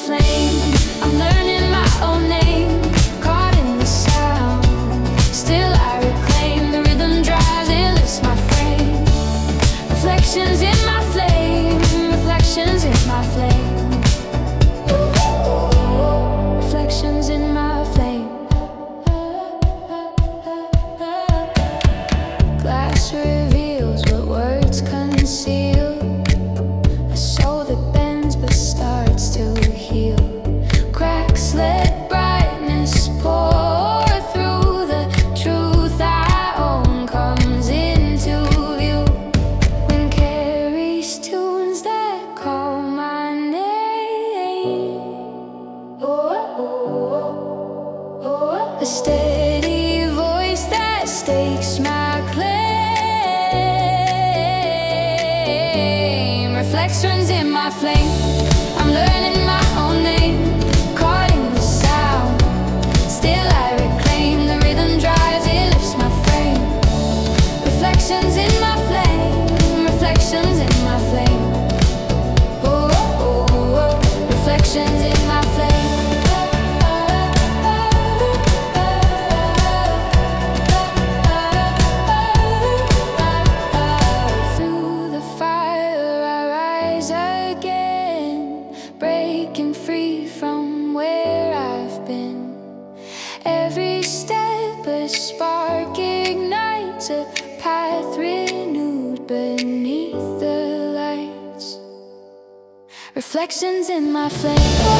flame. I'm learning my own name, caught in the sound. Still I reclaim the rhythm drives, it lifts my frame. Reflections in my flame, reflections in my flame. Reflections in my flame. Glass reveals what words conceal, a soul that bends but starts to heal. Cracks let brightness pour through, the truth I own comes into view. When carries tunes that call my name, a steady voice that stakes my claim. Reflections in my flame. I'm learning my own name, caught in the sound. Still I reclaim the rhythm drives, it lifts my frame. Reflections in my flame, reflections in my flame. Reflections in my flame. Through the fire I rise again, breaking free from where I've been. Every step a spark ignites, a path renewed beneath the lights. Reflections in my flame.